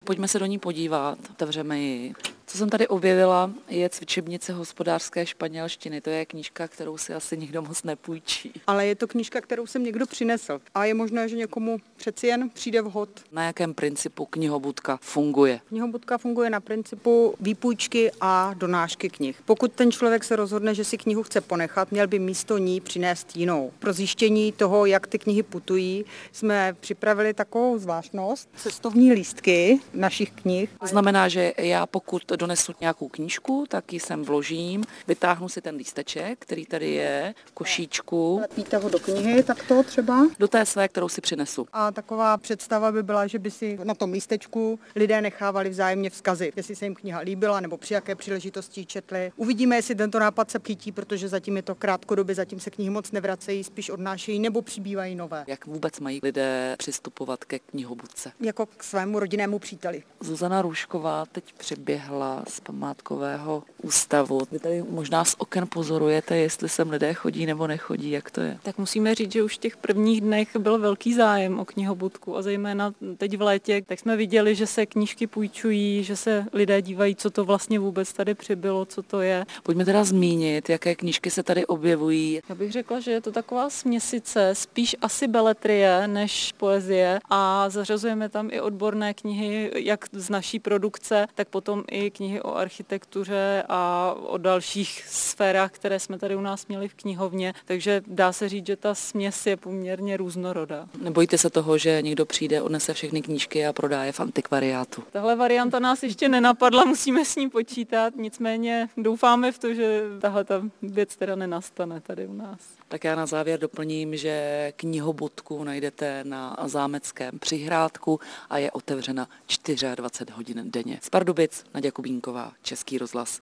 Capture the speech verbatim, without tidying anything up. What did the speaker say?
pojďme se do ní podívat, otevřeme ji. Co jsem tady objevila, je Cvičebnice hospodářské španělštiny. To je knížka, kterou si asi nikdo moc nepůjčí. Ale je to knížka, kterou jsem někdo přinesl. A je možné, že někomu přeci jen přijde vhod. Na jakém principu knihobudka funguje? Knihobudka funguje na principu výpůjčky a donášky knih. Pokud ten člověk se rozhodne, že si knihu chce ponechat, měl by místo ní přinést jinou. Pro zjištění toho, jak ty knihy putují, jsme připravili takovou zvláštnost. Cestovní lístky našich knih. To znamená, že já pokud donesu nějakou knížku, tak ji sem vložím, vytáhnu si ten lísteček, který tady je, košíčku. Lepíte ho do knihy, tak to třeba. Do té své, kterou si přinesu. A taková představa by byla, že by si na tom lístečku lidé nechávali vzájemně vzkazy, jestli se jim kniha líbila nebo při jaké příležitosti četli. Uvidíme, jestli tento nápad se chytí, protože zatím je to krátkodobě, zatím se knihy moc nevracejí, spíš odnášejí nebo přibývají nové. Jak vůbec mají lidé přistupovat ke knihobudce? Jako k svému rodinnému příteli. Zuzana Růžková teď přiběhla z památkového ústavu. Vy tady možná z oken pozorujete, jestli sem lidé chodí nebo nechodí, jak to je? Tak musíme říct, že už v těch prvních dnech byl velký zájem o knihobudku a zejména teď v létě, tak jsme viděli, že se knížky půjčují, že se lidé dívají, co to vlastně vůbec tady přibylo, co to je. Pojďme teda zmínit, jaké knížky se tady objevují. Já bych řekla, že je to taková směsice, spíš asi beletrie než poezie a zařazujeme tam i odborné knihy, jak z naší produkce, tak potom i knihy o architektuře a o dalších sférách, které jsme tady u nás měli v knihovně, takže dá se říct, že ta směs je poměrně různorodá. Nebojíte se toho, že někdo přijde, odnese všechny knížky a prodá je v antikvariátu? Tahle varianta nás ještě nenapadla, musíme s ní počítat, nicméně doufáme v to, že tahle ta věc teda nenastane tady u nás. Tak já na závěr doplním, že knihobudku najdete na Zámeckém Přihrádku a je otevřena dvacet čtyři hodin denně. Z Pardubic Naďa Kubínková, Český rozhlas.